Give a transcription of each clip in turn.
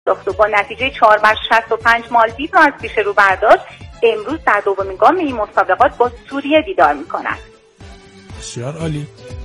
و با نتیجه 4-65 مالدیو را از پیش رو برداشت. امروز در دومین گام این مسابقات با سوریه دیدار می‌کند. بسیار عالی.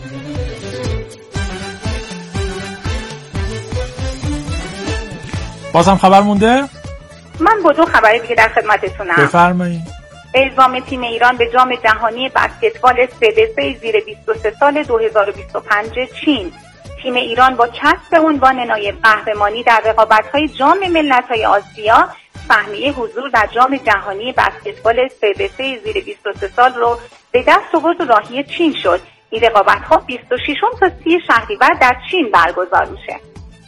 بازم خبر مونده؟ من با 2 خبر دیگه در خدمتتونم. بفرمایید. اعزام تیم ایران به جام جهانی بسکتبال CBC زیر 23 سال 2025 چین. تیم ایران با کسب عنوان نایب قهرمانی در رقابت‌های جام ملت‌های آسیا سهمیه حضور در جام جهانی بسکتبال CBC زیر 23 سال رو به دست آورد و راهی چین شد. این رقابت‌ها 26 تا 30 شهریور در چین برگزار میشه.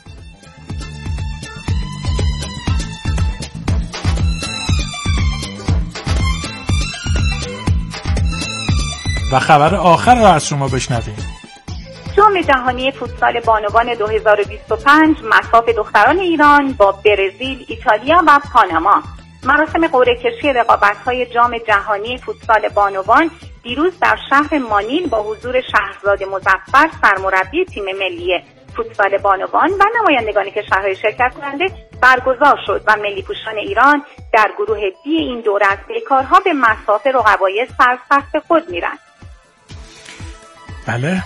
و خبر آخر را از شما بشنویم. جام جهانی فوتسال بانوان 2025 مصاف دختران ایران با برزیل، ایتالیا و پاناما. مراسم قرعه کشی رقابت‌های جام جهانی فوتسال بانوان دیروز در شهر مانیل با حضور شهرزاد مظفر سرمربی تیم ملی فوتسال بانوان و نمایندگان کشورهای شرکت کننده برگزار شد و ملی پوشان ایران در گروه بی این دوره از پیکارها به مصاف رقبای سرسخت خود میرند. بله.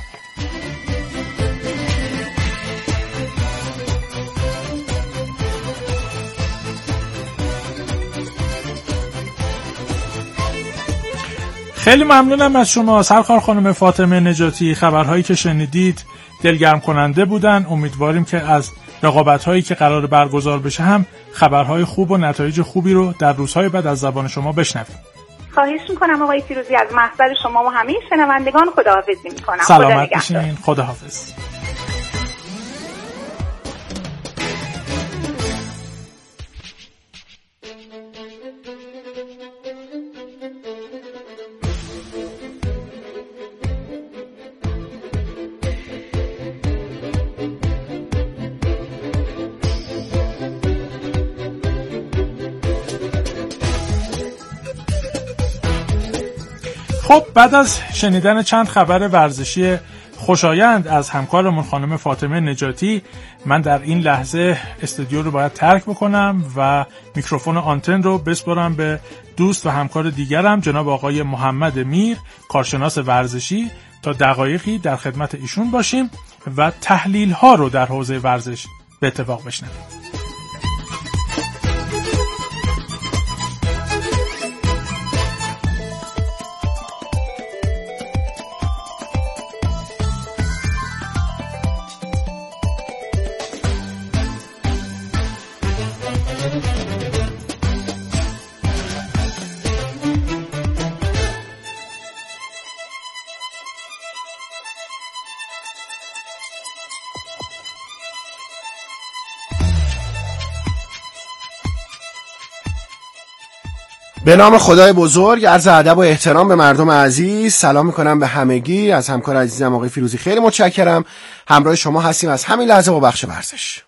خیلی ممنونم از شما سرکار خانم فاطمه نجاتی. خبرهایی که شنیدید دلگرم کننده بودن. امیدواریم که از رقابت‌هایی که قرار برگزار بشه هم خبرهای خوب و نتایج خوبی رو در روزهای بعد از زبان شما بشنویم. خواهش میکنم آقای فیروزی از محضر شما و همه شنوندگان خداحافظی میکنم. سلامت باشین. خداحافظ. خب بعد از شنیدن چند خبر ورزشی خوشایند از همکارمون خانم فاطمه نجاتی، من در این لحظه استودیو رو باید ترک بکنم و میکروفون آنتن رو بسپارم به دوست و همکار دیگرم جناب آقای محمد میر، کارشناس ورزشی، تا دقایقی در خدمت ایشون باشیم و تحلیل ها رو در حوزه ورزش به اتفاق بشنویم. به نام خدای بزرگ، عرض ادب و احترام به مردم عزیز، سلام میکنم به همگی. از همکار عزیزم آقای فیروزی خیلی متشکرم. همراه شما هستیم از همین لحظه با بخش ورزش.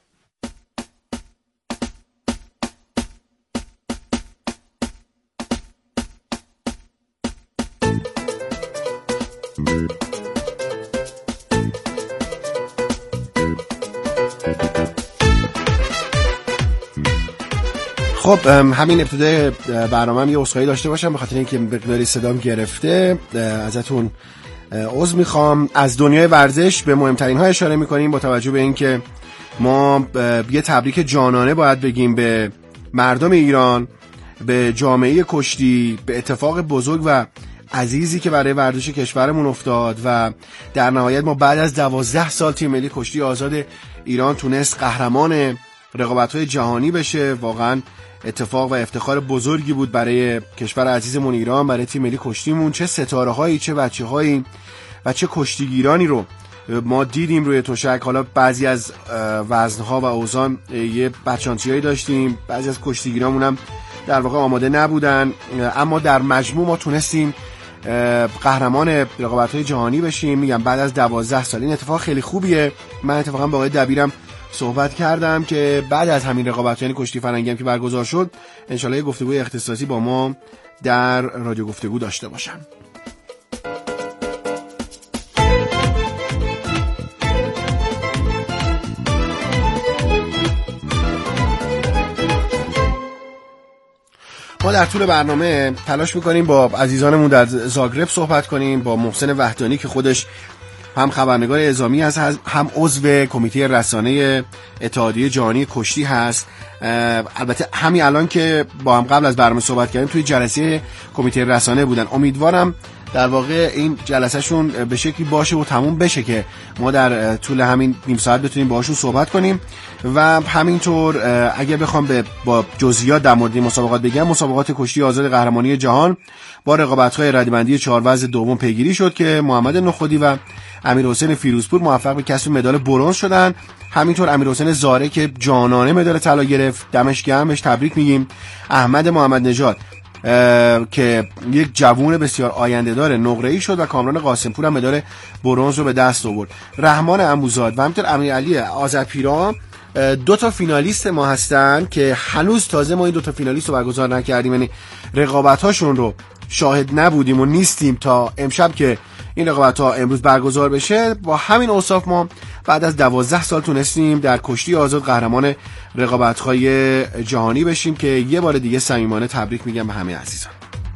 خب همین ابتدای برنامه یه عذرخواهی داشته باشم به خاطر اینکه مقداری صدام گرفته، ازتون عذر میخوام. از دنیای ورزش به مهمترین ها اشاره میکنیم با توجه به اینکه ما یه تبریک جانانه باید بگیم به مردم ایران، به جامعه کشتی، به اتفاق بزرگ و عزیزی که برای ورزش کشورمون افتاد و در نهایت ما بعد از 12 سال تیم ملی کشتی آزاد ایران تونست قهرمان رقابت‌های جهانی بشه. واقعا اتفاق و افتخار بزرگی بود برای کشور عزیزمون ایران، برای تیم ملی کشتیمون. چه ستاره‌هایی، چه بچه‌هایی و چه کشتیگیرانی رو ما دیدیم روی تشک. حالا بعضی از وزن‌ها و اوزان یه بچانسیایی داشتیم، بعضی از کشتیگیرامون هم در واقع آماده نبودن، اما در مجموع ما تونستیم قهرمان رقابت‌های جهانی بشیم. میگم بعد از 12 سال. این اتفاق خیلی خوبیه. من اتفاقا با آقای دبیرم صحبت کردم که بعد از همین رقابت، یعنی کشتی فرنگی هم که برگزار شد، انشالله یه گفتگوی اختصاصی با ما در رادیو گفتگو داشته باشم. ما در طول برنامه تلاش میکنیم با عزیزانمون در زاگرب صحبت کنیم، با محسن وحدانی که خودش هم خبرنگار اعزامی هست، هم عضو کمیته رسانه اتحادیه جهانی کشتی هست. البته همین الان که با هم قبل از برنامه صحبت کردیم توی جلسه کمیته رسانه بودن. امیدوارم در واقع این جلسهشون به شکلی باشه و تموم بشه که ما در طول همین نیم ساعت بتونیم باهاشون صحبت کنیم. و همینطور اگر بخوام با جزئیات در مورد مسابقات بگم، مسابقات کشتی آزاد قهرمانی جهان با رقابت‌های رده‌بندی 4 وزن دوم پیگیری شد که محمد نخودی و امیرحسین فیروزپور موفق به کسب مدال برنز شدن. همینطور امیرحسین زاره که جانانه مدال طلا گرفت، دمش گرم، بهش تبریک میگیم. احمد محمد نژاد که یک جوون بسیار آینده داره نقره‌ای شد و کامران قاسمپور هم مدال برنز رو به دست آورد. رحمان عموزاد و همینطور امیرعلی آذرپیرا 2 تا فینالیست ما هستن که هنوز تازه ما این 2 تا فینالیست رو برگزار نکردیم، یعنی رقابت‌هاشون رو شاهد نبودیم و نیستیم تا امشب که این رقابت‌ها امروز برگزار بشه. با همین اوصاف ما بعد از 12 سال تونستیم در کشتی آزاد قهرمان رقابت‌های جهانی بشیم که یه بار دیگه صمیمانه تبریک میگم به همه عزیزان.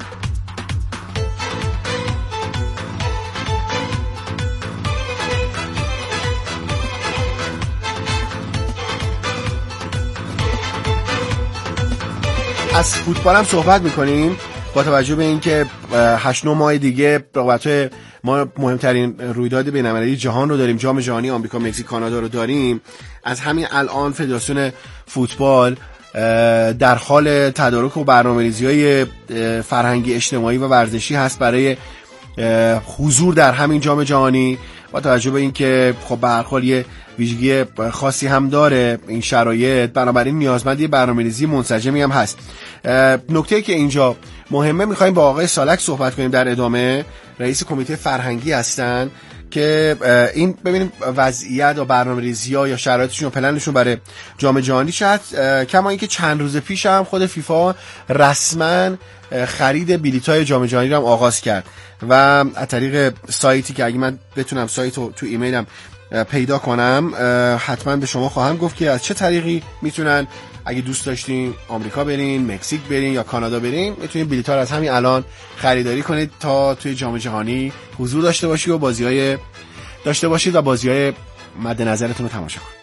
از فوتبال هم صحبت میکنیم با توجه به اینکه 8-9 ماه دیگه رقابت‌های ما مهمترین رویداد بین‌المللی جهان رو داریم، جام جهانی آمریکا، مکزیک، کانادا رو داریم. از همین الان فدراسیون فوتبال در حال تدارک و برنامه‌ریزی‌های فرهنگی، اجتماعی و ورزشی هست برای حضور در همین جام جهانی. با توجه به اینکه خب به هر حال یه ویژگی خاصی هم داره این شرایط، بنابراین نیازمند یه برنامه‌ریزی منسجمی هم هست. نکته‌ای که اینجا مهمه، می‌خوایم با آقای سالک صحبت کنیم در ادامه، رئیس کمیته فرهنگی هستن، که این ببینیم وضعیت و برنامه‌ریزی‌ها یا شرایطشون و پلنشون برای جام جهانی شد. کما اینکه چند روز پیش هم خود فیفا رسما خرید بلیط‌های جام جهانی رو هم آغاز کرد و از طریق سایتی که اگه من بتونم سایت رو تو ایمیلم پیدا کنم حتما به شما خواهم گفت که از چه طریقی میتونن، اگه دوست داشتین آمریکا برین، مکزیک برین یا کانادا برین، میتونین بلیط‌ها رو از همین الان خریداری کنید تا توی جام جهانی حضور داشته باشید و بازی‌های مد نظرتون رو تماشا کنید.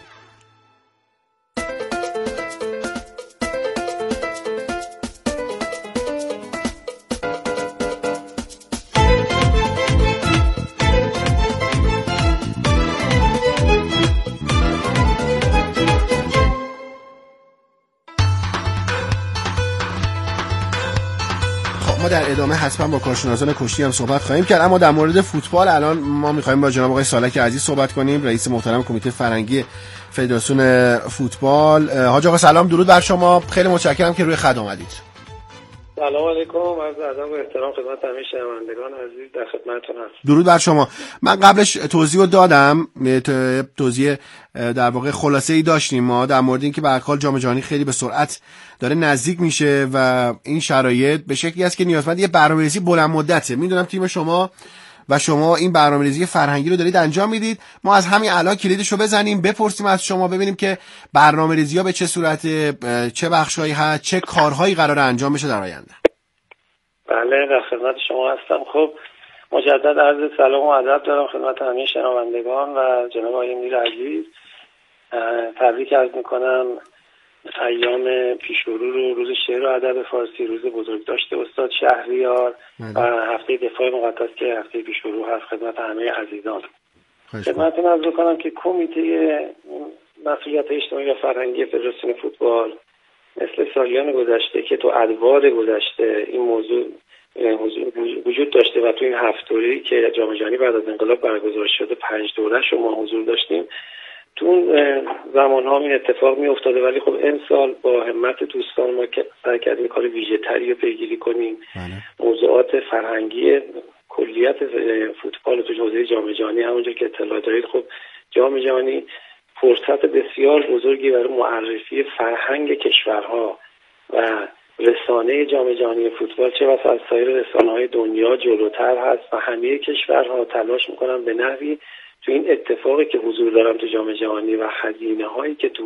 در ادامه حتما با کارشناسان کشتی هم صحبت خواهیم کرد، اما در مورد فوتبال الان ما می‌خوایم با جناب آقای سالک عزیز صحبت کنیم، رئیس محترم کمیته فرهنگی فدراسیون فوتبال. حاج آقا سلام، درود بر شما، خیلی متشکرم که روی خط آمدید. سلام علیکم، عرض ادب و احترام خدمت همه شنوندگان عزیز، در خدمتتون هستم. درود بر شما. من قبلش توضیح رو دادم، توضیح در واقع خلاصه‌ای داشتیم ما در مورد اینکه به هر حال جام جهانی خیلی به سرعت داره نزدیک میشه و این شرایط به شکلی است که نیازمند یه برنامه‌ریزی بلند مدته. میدونم تیم شما این برنامه‌ریزی فرهنگی رو دارید انجام میدید. ما از همین الان کلیدش رو بزنیم، بپرسیم از شما، ببینیم که برنامه‌ریزی‌ها به چه صورت، چه بخشایی هست، چه کارهایی قراره انجام بشه در آینده. بله، در خدمت شما هستم. خب مجدد عرض سلام و ادب دارم خدمت همه شنوندگان و جناب آقای میر عزیز. تبریک عرض می‌کنم ایام پیش‌رو رو، روز شعر و ادب فارسی، روز بزرگداشت استاد شهریار و هفته دفاع مقدس که هفته پیش‌رو هست خدمت همه عزیزان. خدمتتون عرض می‌کنم که کمیته مسئولیت اجتماعی و فرهنگی فدراسیون فوتبال مثل سالیان گذشته که تو ادوار گذشته این موضوع وجود داشته و تو این 7 دوره‌ای که جام جهانی بعد از انقلاب برگزار شده 5 دوره شما حضور داشتیم، تو اون زمان‌ها این اتفاق می‌افتاده، ولی خب امسال با همت دوستان ما که سعی کردیم کار ویژه‌تری رو پیگیری کنیم. موضوعات فرهنگی کلیت فوتبال تو حوزه جام جهانی همونجا که اطلاع دارید، خب جام جهانی فرصت بسیار بزرگی برای معرفی فرهنگ کشورها و رسانه جام جهانی فوتبال چه بسا از سایر رسانه‌های دنیا جلوتر هست و همه کشورها تلاش می‌کنن به نحوی تو این اتفاقی که حضور دارن تو جام جهانی و هزینه‌هایی که تو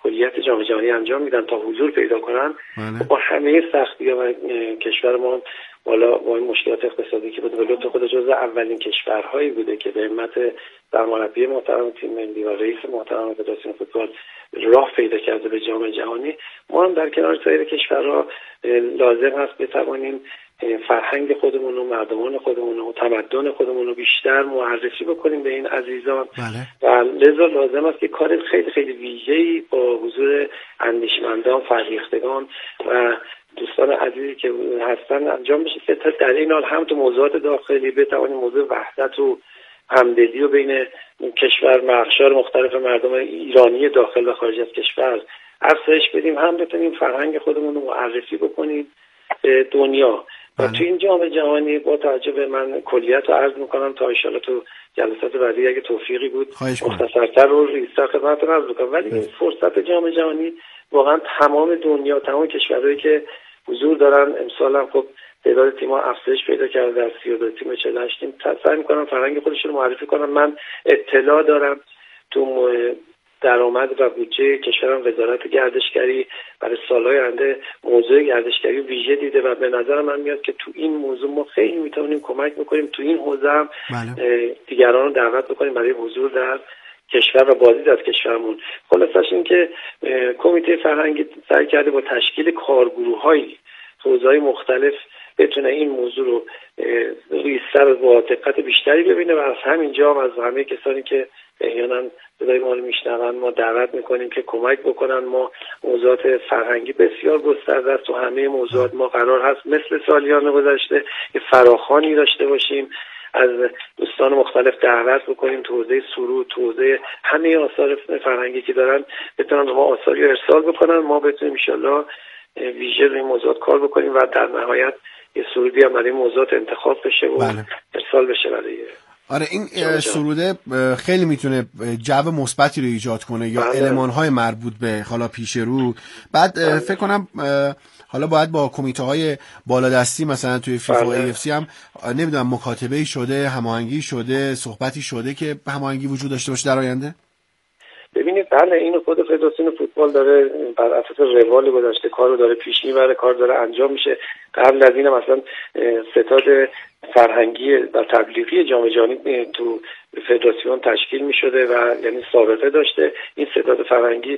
کلیت جام جهانی انجام میدن تا حضور پیدا کنن. با همه سختی‌ها و کشور ما بالا با این مشکلات اقتصادی که بود، ولوت خود جزو اولین کشورهایی بوده که به همت سرمربی محترم تیم ملی و رئیس محترم فدراسیون فوتبال راه پیدا کرده به جام جهانی. ما هم در کنار سایر کشورها لازم هست بتوانیم فرهنگ خودمون و مردمان خودمون و تمدن خودمون رو بیشتر معرفی بکنیم به این عزیزان. و لذا لازم است که کار خیلی خیلی ویژه‌ای با حضور اندیشمندان، فرهیختگان و دوستان عزیزی که هستن انجام بشه که در این حال هم تو موضوعات داخلی بتوانیم موضوع وحدت و همدلی و بین کشور مرخشار مختلف مردم ایرانی داخل و خارج از کشور افزایش بدیم، هم بتونیم فرهنگ خودمون رو معرفی بکنیم به دنیا. و تو این جام جهانی با توجه به من کلیت رو عرض میکنم تا ان شاءالله تو جلسات بعدی اگه توفیقی بود مختصرتر رو ریزتر خدمتتون عرض میکنم. ولی این فرصت جام جهانی واقعا تمام دنیا، تمام کشورهایی که حضور دارن، امسال هم خب تعداد تیم‌ها افزایش پیدا کرده، از 32 تیم 48 تیم سعی میکنن فرهنگ خودشون رو معرفی کنن. من اطلاع دارم تو درآمد و بودجه کشورم وزارت گردشگری برای سالهای آینده موضوع گردشگری ویژه دیده و به نظر من میاد که تو این موضوع ما خیلی میتونیم کمک بکنیم. تو این حوزه هم دیگران رو دعوت بکنیم برای حضور در کشور و بازدید از کشورمون. خلاصش این که کمیته فرهنگی سعی کرده با تشکیل کارگروه‌های حوزه‌های مختلف بتونه این موضوع رو ریزتر و با دقت بیشتری ببینه و از همینجا هم از همه کسانی که احیانا صدای ما رو میشنون ما دعوت میکنیم که کمک بکنن. ما موضوعات فرهنگی بسیار گسترده است و همه موضوعات ما قرار هست مثل سالیان گذشته یه فراخوانی داشته باشیم، از دوستان مختلف دعوت بکنیم تو حوزه سرود، تو حوزه همه آثار فرهنگی که دارن بتونن ما آثاری رو ارسال بکنن، ما بتونیم ان شاءالله ویژه روی موضوعات کار بکنیم و در نهایت یه سرودی هم برای موضوعات انتخاب بشه و ارسال بشه برای آره این سروده خیلی میتونه جو مثبتی رو ایجاد کنه یا المان‌های مربوط به حالا پیش رو. بعد فکر کنم حالا باید با کمیته‌های بالادستی مثلا توی فیفا و AFC هم نمیدونم مکاتبه‌ای شده، هماهنگی شده، صحبتی شده که هماهنگی وجود داشته باشه در آینده. ببینید بله اینو خود فدراسیون فوتبال داره بر اساس روال گذشته کارو داره پیش میبره، کار داره انجام میشه. قبل از این مثلا ستاد فرهنگی و تبلیغی جام جهانی تو فدراسیون تشکیل میشده و یعنی سابقه داشته. این ستاد فرهنگی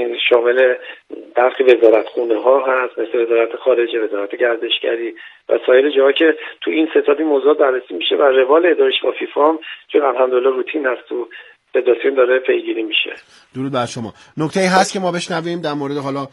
شامل برخی وزارتخونه ها هست مثل وزارت خارجه، وزارت گردشگری و سایر جاها که تو این ستاد این موضوع بررسی میشه و روال ادارش با فیفا هم چون الحمدلله روتین هست تو فدراسیون داره پیگیری میشه. درود بر شما. نکته‌ای هست که ما بشنویم در مورد حالا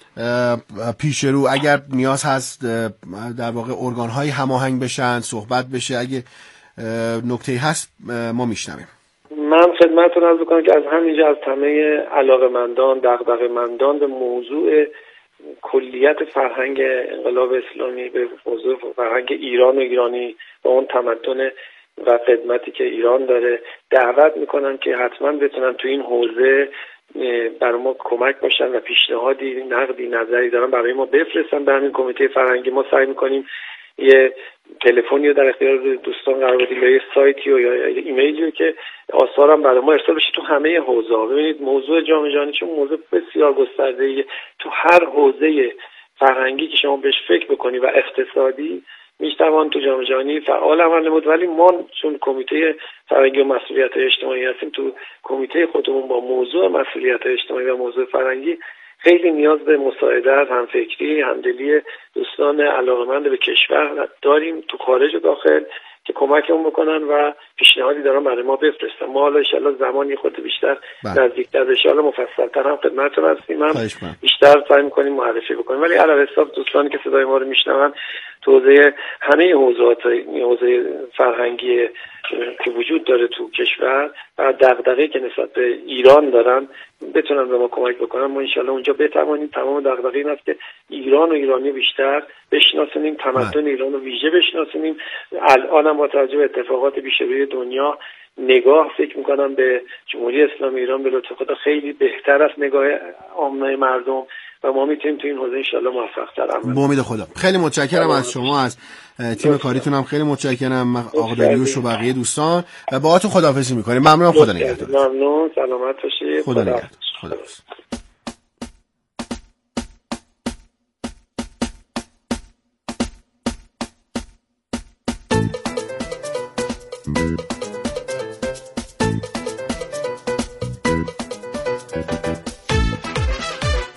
پیش رو اگر نیاز هست در واقع ارگان‌های هماهنگ بشن، صحبت بشه، اگه نکته‌ای هست ما میشنویم. من خدمتتون عرض می‌کنم که از همینجا از همه علاقه‌مندان، دغدغه‌مندان به موضوع کلیت فرهنگ انقلاب اسلامی، به موضوع فرهنگ ایران و ایرانی و اون تمدن و خدمتی که ایران داره دعوت میکنم که حتما بتونن تو این حوزه برای ما کمک باشن و پیشنهادی، نقدی، نظری دارن برای ما بفرستن به همین کمیته فرهنگی. ما سعی میکنیم یه تلفنی رو در اختیار دوستان قرار بدیم یا یه سایتی یا ایمیلی که آثارم برای ما ارسال بشه تو همه حوزه‌ها. ببینید موضوع جام جهانی چون موضوع بسیار گسترده‌ایه، تو هر حوزه فرهنگی که شما بهش فکر بکنی و اقتصادی میشتوان تو جام جهانی فعال عمل نمود. ولی ما چون کمیته فرهنگی و مسئولیت اجتماعی هستیم، تو کمیته خودمون با موضوع مسئولیت اجتماعی و موضوع فرهنگی خیلی نیاز به مساعدت، همفکری، همدلی دوستان علاقه‌مند به کشور داریم تو خارج و داخل که کمکمون بکنن و پیشنهادی دارن برای ما بفرستن. ما حالا ان شاءالله زمانی خود بیشتر نزدیکتر بشه، حالا مفصل‌تر هم خدمتتون هستیم، هم بیشتر سعی می‌کنیم معرفی بکنیم. ولی علاوه حساب دوستانی که صدای ما رو میشنون تو حوزه همه حوزه فرهنگی که وجود داره تو کشور و دغدغه‌ای که نسبت به ایران دارن بتونن به ما کمک بکنن. ما ان شاءالله اونجا بتوانیم تمام دغدغه این است که ایران و ایرانی بیشتر بشناسونیم، تمدن ایران رو ویژه بشناسونیم. الان هم با توجه به اتفاقات پیش روی دنیا نگاه فکر میکنم به جمهوری اسلامی ایران به لطف خدا خیلی بهتر از نگاه عامه مردم و ما میتونیم تو این حوزه ان شاءالله موفق‌تر عمل. با امید خدا. خیلی متشکرم از شما، از تیم کاریتون هم خیلی متشکرم، آقا داریوش و بقیه دوستان. باهاتون خداحافظی می‌کنیم. ممنونم. خدا نگهدار. ممنون. سلامت باشید. خدا نگهدار. خدا.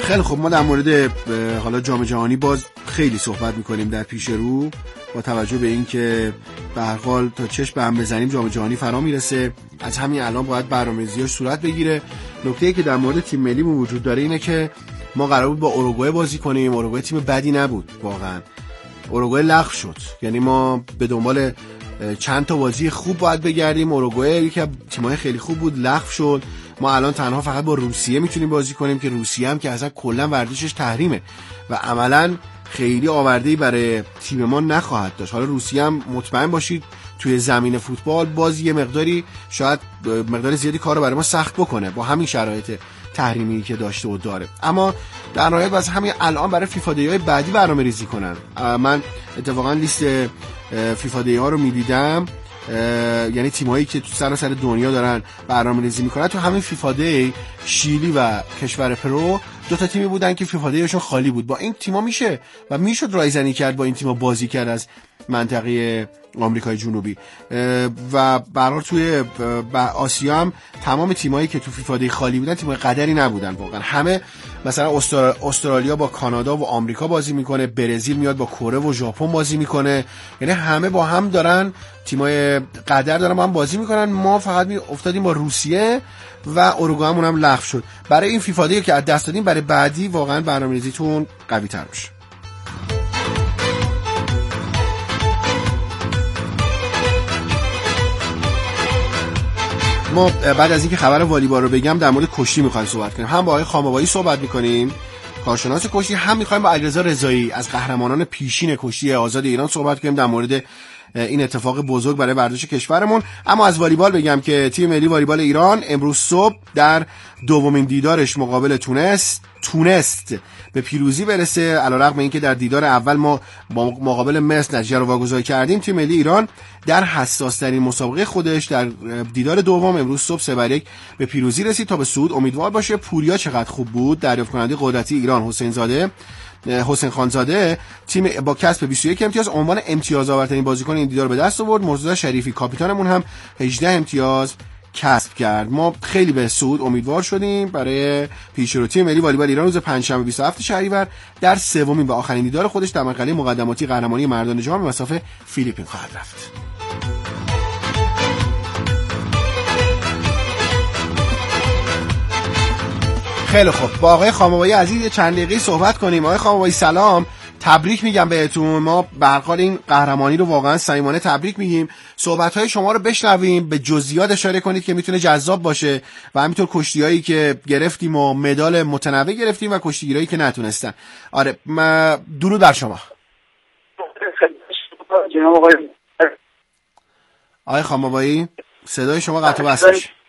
خیلی خب، ما در مورد حالا جام جهانی باز خیلی صحبت میکنیم در پیش رو، با توجه به این که به هر حال تا چشم به هم بزنیم جام جهانی فرا میرسه. از همین الان باید برنامه‌ریزی‌اش صورت بگیره. نکته‌ای که در مورد تیم ملیمون وجود داره اینه که ما قرار بود با اوروگوئه بازی کنیم. اوروگوئه تیم بدی نبود واقعا. اوروگوئه لغو شد، یعنی ما به دنبال چند تا بازی خوب باید بگردیم. اوروگوئه یکی از تیم‌های خیلی خوب بود، لغو شد. ما الان تنها فقط با روسیه میتونیم بازی کنیم که روسیه هم که اصلا کلا ورزشش تحریمه و عملاً خیلی آورده‌ای برای تیم ما نخواهد داشت. حالا روسیه هم مطمئن باشید توی زمین فوتبال باز یه مقداری، شاید مقدار زیادی کارو برای ما سخت بکنه با همین شرایط تحریمی که داشته و داره. اما در نهایت واسه همین الان برای فیفا دی‌های بعدی برنامه‌ریزی کنن. من اتفاقا لیست فیفا دی‌ها رو می‌دیدم، یعنی تیمایی که تو سراسر دنیا دارن برنامه‌ریزی میکنن. تو همین فیفا دی شیلی و کشور پرو دو تا تیمی بودن که فیفا دیشون خالی بود. با این تیما میشد رایزنی کرد، با این تیما بازی کرد از منطقه آمریکای جنوبی و برای توی آسیا هم تمام تیمایی که تو فیفا دی خالی بودن تیمای قدری نبودن واقعا. همه مثلا استرالیا با کانادا و آمریکا بازی میکنه، برزیل میاد با کره و ژاپن بازی میکنه، یعنی همه با هم دارن، تیمای قدر دارن با هم بازی میکنن. ما فقط افتادیم با روسیه و اوروگوئه همون هم لغو شد. برای این فیفا دی که از دست دادیم برای بعدی واقعا برنامه‌ریزیتون قوی تر بشه. ما بعد از اینکه خبر والیبال رو بگم در مورد کشتی می‌خوایم صحبت کنیم. هم با آقای خامابایی صحبت می‌کنیم، کارشناس کشتی، هم می‌خوایم با علیرضا رضایی از قهرمانان پیشین کشتی آزاد ایران صحبت کنیم در مورد این اتفاق بزرگ برای ورزش کشورمون. اما از والیبال بگم که تیم ملی والیبال ایران امروز صبح در دومین دیدارش مقابل تونست به پیروزی برسه. علیرغم اینکه در دیدار اول ما با مقابل مصر نتیجه رو واگذار کردیم، تیم ملی ایران در حساس ترین مسابقه خودش در دیدار دوم امروز صبح 3-1 به پیروزی رسید. تا به صعود امیدوار باشه. پوریا چقدر خوب بود، دریافت کننده قدرتی ایران حسین خانزاده، تیم با کسب 21 امتیاز عنوان امتیاز آورترین بازیکن این دیدار به دست آورد. مرتضی شریفی کاپیتانمون هم 18 امتیاز کسب کرد. ما خیلی به صعود امیدوار شدیم برای پیشرو. تیم ملی والیبال ایران روز پنجشنبه 27 شهریور در سومین و آخرین دیدار خودش در مرحله مقدماتی قهرمانی مردان جام به مسافه فیلیپین خواهد رفت. خیلی خوب، با آقای خامابایی عزیز چند دقیقه صحبت کنیم. آقای خامابایی سلام، تبریک میگم بهتون. ما به هر حال این قهرمانی رو واقعا صمیمانه تبریک میگیم. صحبت‌های شما رو بشنویم، به جزئیات اشاره کنید که میتونه جذاب باشه و همینطور کشتیایی که گرفتیم و مدال متنوع گرفتیم و کشتیگیرایی که نتونستن. آره، درود بر شما. آقای خامابایی صدای شما قطع و وصل میشه.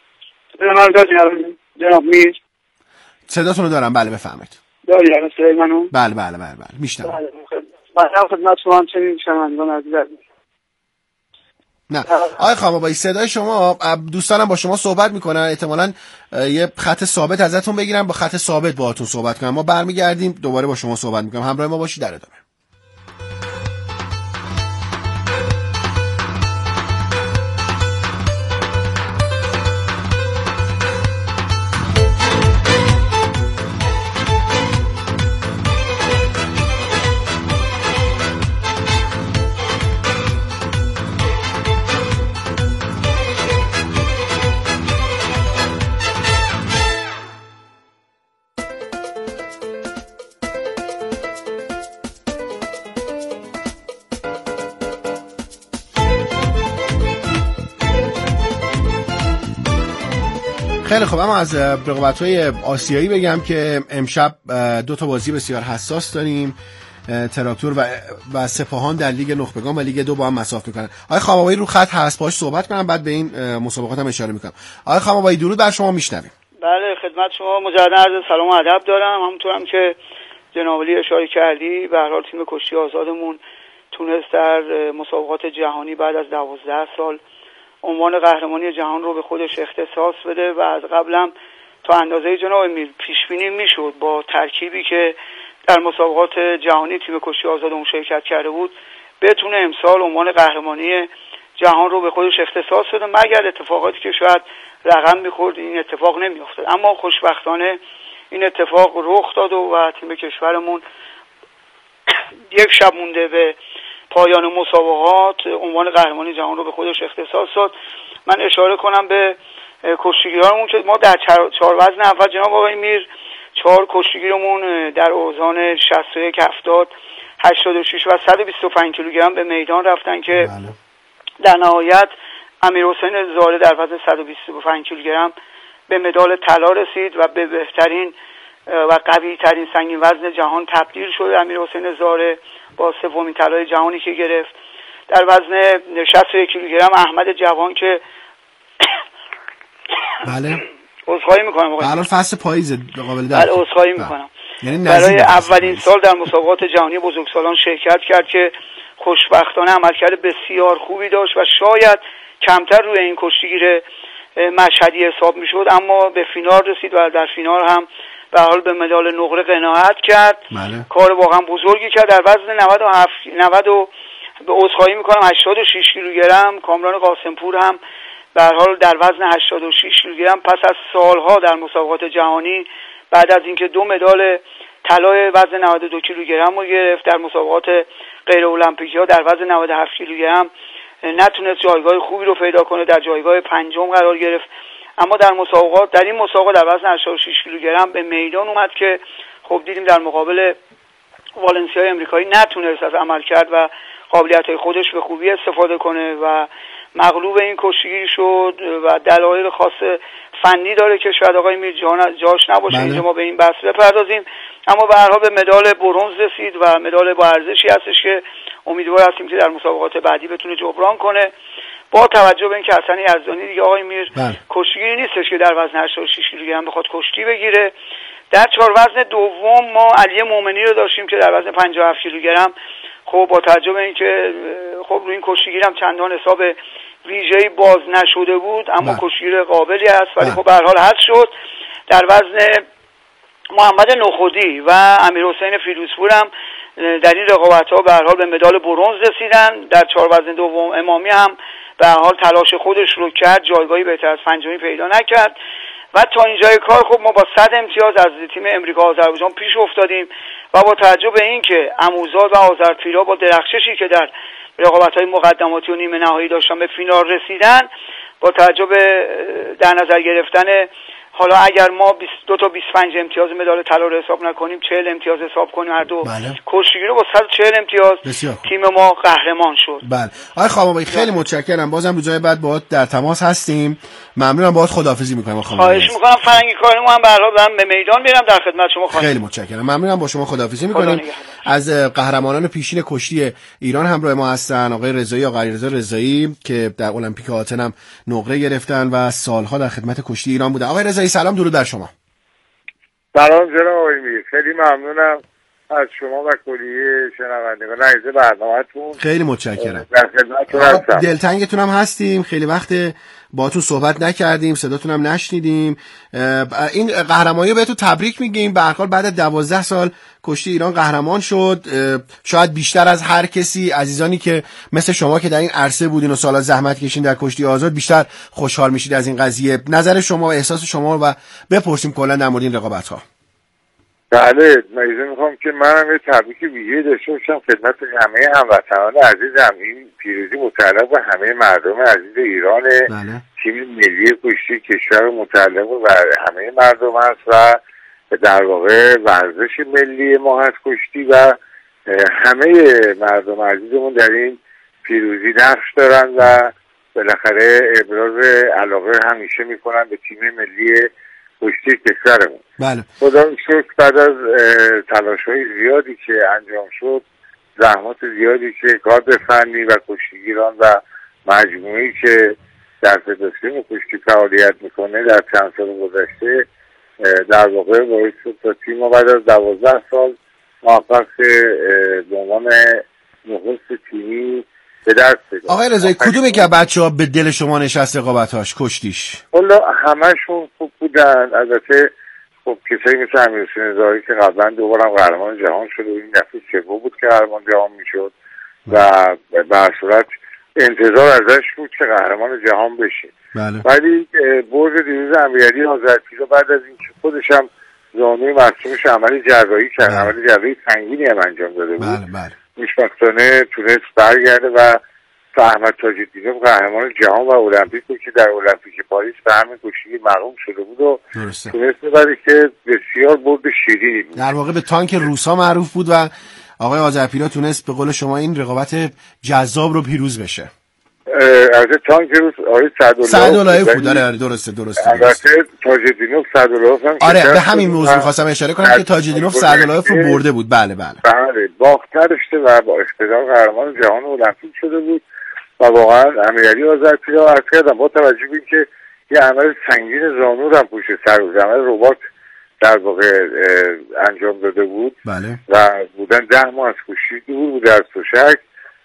جناب میر صداتون رو دارم، بله بفرمایید. داری صدای منو؟ بله میشنم. بله خدمت شما همچنین شنوندگان عزیز. نه آقای خامابایی، صدای شما، دوستانم با شما صحبت میکنن، احتمالاً یه خط ثابت ازتون بگیرم، با خط ثابت باهاتون صحبت کنم. ما برمیگردیم دوباره با شما صحبت میکنم، همراه ما باشید در ادامه. خیلی خوب، اما از رقابت‌های آسیایی بگم که امشب دو تا بازی بسیار حساس داریم. تراکتور و سپاهان در لیگ نخبگان و لیگ 2 با هم مساف میکنن. آقای خامابایی رو خط هست، باهاش صحبت کنم، بعد به این مسابقات هم اشاره میکنم. آقای خامابایی درود بر شما، میشنویم. بله خدمت شما مجددا عرض سلام و ادب دارم. همونطور هم که جناب علی اشاره کردی، به هر حال تیم کشتی آزادمون تونست در مسابقات جهانی بعد از 12 سال عنوان قهرمانی جهان رو به خودش اختصاص بده و از قبلم تا اندازه جناب میر پیش بینی میشد با ترکیبی که در مسابقات جهانی تیم کشتی آزادمون شرکت کرده بود بتونه امسال عنوان قهرمانی جهان رو به خودش اختصاص بده. مگر اتفاقاتی که شاید رقم می‌خورد این اتفاق نمی‌افتاد. اما خوشبختانه این اتفاق رخ داد و تیم کشورمون یک شب مونده به پایان مسابقات عنوان قهرمانی جهان رو به خودش اختصاص داد. من اشاره کنم به کشتیگیرانمون که ما در 4 وزن اول جناب آقای میر 4 کشتیگیرمون در اوزان 61 70 86 و 125 کیلوگرم به میدان رفتن که در نهایت امیرحسین زاره در وزن 125 کیلوگرم به مدال طلا رسید و به بهترین و قوی ترین سنگین وزن جهان تبدیل شد. امیرحسین زاره با 3مین طلای جهانی که گرفت. در وزن 61 کیلوگرم احمد جوان که بله عذرخواهی میکنم آقای الان فصل پاییزه قابل درک. بله عذرخواهی میکنم. یعنی برای اولین سال در مسابقات جهانی بزرگسالان شرکت کرد که خوشبختانه عملکرد بسیار خوبی داشت و شاید کمتر روی این کشتیگیر مشهدی حساب میشد، اما به فینال رسید و در فینال هم به حال به مدال نقره قناعت کرد. کار واقعا بزرگی کرد. در وزن 90 و به عذرخواهی میکنم 86 کیلوگرم کامران قاسمپور هم به هر حال در وزن 86 کیلوگرم پس از سالها در مسابقات جهانی بعد از اینکه 2 مدال طلای وزن 92 کیلوگرم رو گرفت در مسابقات غیر المپیک‌ها در وزن 97 کیلوگرم نتونست جایگاه خوبی رو پیدا کنه، در جایگاه 5 قرار گرفت. اما در این مسابقات در وزن 86 کیلوگرم به میدان اومد که خب دیدیم در مقابل والنسیای امریکایی نتونست از عملکرد و قابلیت‌های خودش به خوبی استفاده کنه و مغلوب این کشتیگیر شد و دلایل خاص فنی داره که شاید آقای میر جاش نباشه اینجا ما به این بحث بپردازیم. اما به هر حال به مدال برنز رسید و مدال با ارزشی هستش که امیدوار هستیم که در مسابقات بعدی بتونه جبران کنه. با توجه به اینکه حسن یزدانی دیگه آقای میر کشتیگیری نیستش که در وزن 86 کیلوگرم بخواد کشتی بگیره. در 4 وزن دوم ما علی مومنی رو داشتیم که در وزن 57 کیلوگرم خب با توجه به اینکه خب روی این کشتیگیر هم چندان حساب ویژه‌ای باز نشده بود اما کشتیگیر قابلی است ولی خب به هر حال حذف شد. در وزن محمد نخودی و امیرحسین فیروزپور هم در این رقابت‌ها به هر حال به مدال برنز رسیدن. در 4 وزن دوم امامی هم به هر حال تلاش خودش رو کرد، جایگاهی بهتر از 5 پیدا نکرد و تا اینجای کار خب ما با 100 امتیاز از تیم امریکا آذربایجان پیش افتادیم و با توجه به اینکه عموزاد و آذرپیرا با درخششی که در رقابت‌های مقدماتی و نیمه نهایی داشتن به فینال رسیدن، با توجه به در نظر گرفتن حالا اگر ما 22 تا 25 امتیاز مدال طلا رو حساب نکنیم 40 امتیاز حساب کنیم هر دو کشتیگیر رو با 140 امتیاز تیم ما قهرمان شد. بله آقای خامابایی خیلی متشکرم. بازم روزهای بعد باهات در تماس هستیم. ممنونم. باهات خداحافظی می‌کنم خواهش می‌کنم. فرنگی کاریم هم به هر حال به میدان میرم در خدمت شما. خیلی متشکرم. ممنونم. با شما خداحافظی می‌کنیم. از قهرمانان پیشین کشتی ایران همراه ما هستن آقای رضایی، آقای علیرضا رضایی که در المپیک آتن هم نقره گرفتن و سالها در خدمت کشتی ایران بودن. آقای رضایی سلام، درود بر شما. سلام جناب آقای میر، خیلی ممنونم از شما و کلیه شنوندگان عزیز برنامه‌تون. خیلی متشکرم. در خدمتتون هستم. دلتنگتون هم هستیم. خیلی وقت باهاتون صحبت نکردیم، صداتون هم نشنیدیم. این قهرمانی رو بهتون تبریک میگیم. به هر حال بعد 12 سال کشتی ایران قهرمان شد. شاید بیشتر از هر کسی عزیزانی که مثل شما که در این عرصه بودین و سالا زحمت کشین در کشتی آزاد بیشتر خوشحال میشید از این قضیه. نظر شما و احساس شما و بپرسیم کلا در مورد این رقابت‌ها. بله، من میخوام که منم یه تبریک ویژه‌ای داشته باشم خدمت همه هموطنان عزیزم. این پیروزی متعلق به همه مردم عزیز ایران. تیم ملی کشتی کشور متعلق به همه مردم است و در واقع ورزش ملی ما هست کشتی و همه مردم عزیزمون در این پیروزی نقش دارن و بالاخره ابراز علاقه همیشه میکنن به تیم ملی کشتی کشورمون. بله. خدا رو شکر بعد از تلاش‌های زیادی که انجام شد، زحمات زیادی که کادر فنی و کشتیگیران و مجموعی که در فدراسیون کشتی فعالیت میکنه در چند سال گذشته در واقع باعث شد تا تیم بعد از 12 سال موفق به عنوان نخست تیمی به دست بیاره. آقای رضایی کدومی که بچه‌ها به دل شما نشست رقابت‌هاش کشتیش؟ والا همشون خوب بودن. البته خب کسایی مثل امیرحسین زاری که قبلا دوبارم قهرمان جهان شده و این دفعه سوم بود که قهرمان جهان میشد و به هر صورت انتظار ازش بود که قهرمان جهان بشه. بله. ولی برد دیروز امیرعلی آذرپیرا بعد از اینکه خودش هم زانوی مصدومش عمل جراحی کرد. عمل جراحی سنگینی هم انجام داده بود. بله. خوشبختانه تونست برگرده و احمد تاج‌الدینوف قهرمان جهان و المپیک بود که در المپیک پاریس به همین کشتی محروم شده بود و تونست ببره که بسیار برد شیرینی بود. در واقع به تانک روسا معروف بود و آقای آذرپیرا تونست به قول شما این رقابت جذاب رو پیروز بشه. از تانک روس آقای سعداللهیف بود. درسته. البته تاج‌الدینوف سعداللهیف هم به همین موضوع می‌خواستم اشاره کنم که تاج‌الدینوف سعداللهیف رو برده بود. بله باخت داشته و با اقتدار قهرمان جهان المپیک شده بود و واقعا امیرعلی آذرپیرا عرض کردم با توجه به اینکه یه عمل سنگین زانو رو پشت سر بود، عمل ربات در واقع انجام داده بود. بله. و بودن 10 ماه از کشتی دور بود از تشک،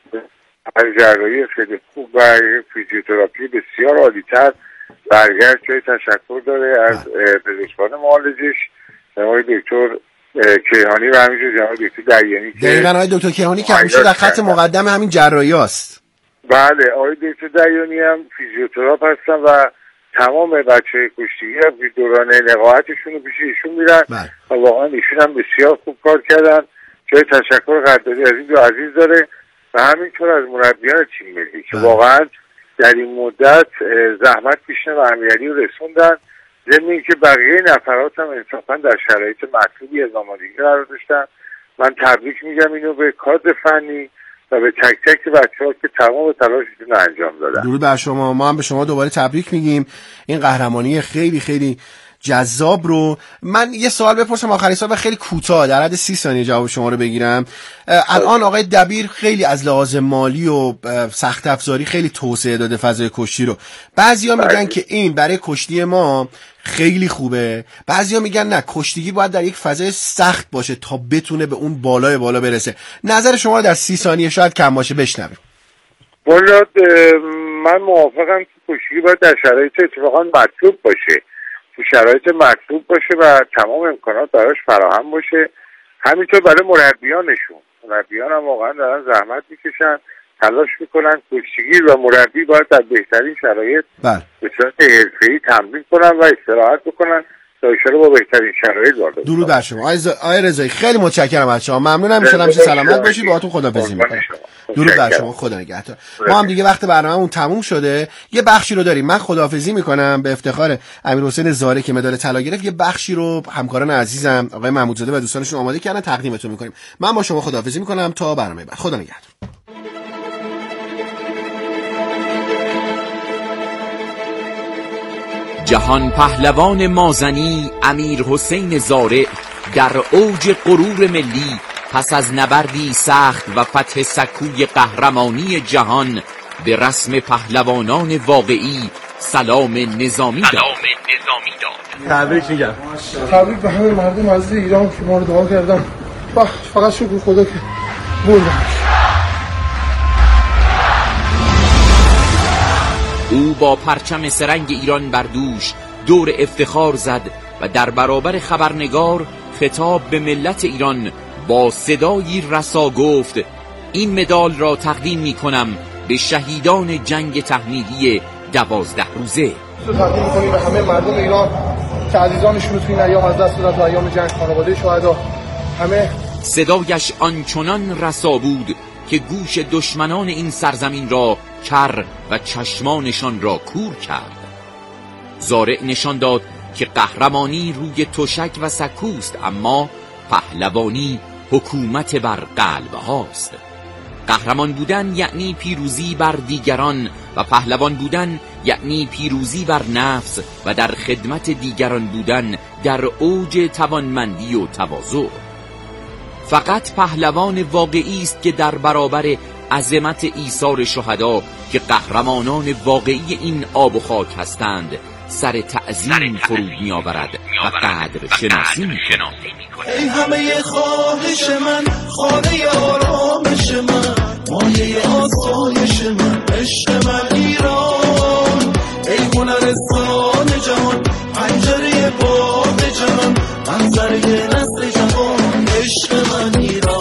عمل جراحی خیلی خوب و فیزیوتراپی بسیار عالی‌تر برگشت. جای تشکر داره از پزشکان معالجش آقای دکتر کیهانی و همینجور جناب دکتر دیانی. دقیقاً آقای دکتر کیهانی که همیشه در خط مقدم همین جراحی‌هاست. بله آقای دکتر دیانی هم فیزیوتراپ هستن و تمام بچه کشتیگی هم دوران لقاحتشون رو پیش ایشون میرن و واقعا ایشون هم بسیار خوب کار کردن. جای تشکر قدردانی از این دو عزیز داره و همینطور از مربیان تیم ملی که واقعا در این مدت زحمت کشیدن و امیرعلی رو رسوندن، ضمن اینکه بقیه نفرات هم انصافا در شرایط مطلوبی از آمادگی قرار داشتن. من تبریک میگم اینو به کادر فنی و به تک تک بچه‌ها که تمام تلاششون رو انجام دادن. درود بر شما. ما هم به شما دوباره تبریک میگیم. این قهرمانی خیلی خیلی جذاب رو. من یه سوال بپرسم آخرین سوال و خیلی کوتاه در حد 30 ثانیه جواب شما رو بگیرم. الان آقای دبیر خیلی از لحاظ مالی و سخت افزاری خیلی توسعه داده فضای کشتی رو. بعضیا میگن که این برای کشتی ما خیلی خوبه، بعضیا میگن نه کشتیگی باید در یک فضای سخت باشه تا بتونه به اون بالای بالا برسه. نظر شما رو در 30 ثانیه شاید کم باشه بشنویم. والا من موافقم که کشتیگی باید در شرایط اتفاقا مطلوب باشه، تو شرایط مطلوب باشه و تمام امکانات براش فراهم باشه. همینطور برای مربیان هم واقعا دارن زحمت میکشن، تلاش میکنن. کشتیگیر و مربی باید در بهترین شرایط به صورت حرفه‌ای تمرین کنن و استراحت بکنن تا ایشالا با بهترین شرایط وارد بشن. درود بر شما آقای رضایی، خیلی متشکرم از شما. ممنونم. ان شاءالله سلامت باشید. باهاتون خداحافظی میکنم. درود بر شما. خدا نگهدار. ما هم دیگه وقت برنامه‌مون تموم شده. یه بخشی رو داریم. من خداحافظی میکنم به افتخار امیرحسین زاره که مدال طلا گرفت. یه بخشی رو همکاران عزیزم آقای محمودزاده و دوستانشون آماده کردن تقدیمتون میکنیم. من با شما خداحافظی میکنم تا برنامه بعد. خدا نگهدار. جهان پهلوان مازنی امیرحسین زارع در اوج غرور ملی پس از نبردی سخت و فتح سکوی قهرمانی جهان به رسم پهلوانان واقعی سلام نظامی داد. تبریک میگم. تبریک به همه مردم عزیز ایران که ما رو دعا کردن. فقط شکر خدا که بردن. او با پرچم سرنگ ایران بر دوش دور افتخار زد و در برابر خبرنگار خطاب به ملت ایران با صدایی رسا گفت: این مدال را تقدیم می کنم به شهیدان جنگ تحمیلی 12 روزه. تقدیم می‌کنیم به همه مردم ایران که عزیزانشون رو توی این ایام از دست دادن، تو ایام جنگ، خانواده شهدا. همه صدایش آنچنان رسا بود که گوش دشمنان این سرزمین را کر و چشمانشان را کور کرد. زارع نشان داد که قهرمانی روی تشک و سکوست، اما پهلوانی حکومت بر قلب هاست. قهرمان بودن یعنی پیروزی بر دیگران و پهلوان بودن یعنی پیروزی بر نفس و در خدمت دیگران بودن در اوج توانمندی و تواضع. فقط پهلوان واقعی است که در برابر عظمت ایثار شهدا که قهرمانان واقعی این آب و خاک هستند سر تعظیم فرود می‌آورد و قدر شناسی می‌کند. ای همه خواهش من